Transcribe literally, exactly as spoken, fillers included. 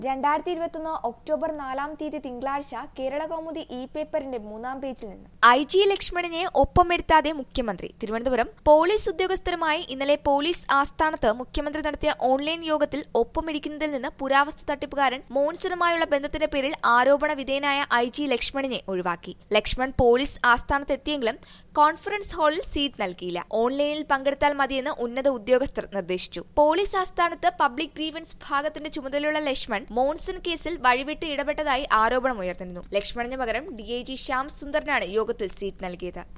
രണ്ടായിരത്തി ഇരുപത്തൊന്ന് ഒക്ടോബർ നാലാം തീയതി തിങ്കളാഴ്ച കേരള കൗമുദി ഇ പേപ്പറിന്റെ മൂന്നാം പേജിൽ നിന്ന് ഐ ജി ലക്ഷ്മണനെ ഒപ്പമെടുത്താതെ മുഖ്യമന്ത്രി. തിരുവനന്തപുരം പോലീസ് ഉദ്യോഗസ്ഥരുമായി ഇന്നലെ പോലീസ് ആസ്ഥാനത്ത് മുഖ്യമന്ത്രി നടത്തിയ ഓൺലൈൻ യോഗത്തിൽ ഒപ്പമിരിക്കുന്നതിൽ നിന്ന് പുരാവസ്തു തട്ടിപ്പുകാരൻ മോൺസണുമായുള്ള ബന്ധത്തിന്റെ പേരിൽ ആരോപണ വിധേയനായ ഐ ജി ലക്ഷ്മണനെ ഒഴിവാക്കി. ലക്ഷ്മൺ പോലീസ് ആസ്ഥാനത്ത് എത്തിയെങ്കിലും കോൺഫറൻസ് ഹാളിൽ സീറ്റ് നൽകിയില്ല. ഓൺലൈനിൽ പങ്കെടുത്താൽ മതിയെന്ന് ഉന്നത ഉദ്യോഗസ്ഥർ നിർദ്ദേശിച്ചു. പോലീസ് ആസ്ഥാനത്ത് പബ്ലിക് ഗ്രീവൻസ് വിഭാഗത്തിന്റെ ചുമതലയുള്ള ലക്ഷ്മൺ മോൺസൺ കേസിൽ വഴിവിട്ട് ഇടപെട്ടതായി ആരോപണമുയർന്നിരുന്നു. ലക്ഷ്മണന് പകരം ഡി ഐ ജി ശ്യാം സുന്ദറിനാണ് യോഗത്തിൽ സീറ്റ് നൽകിയത്.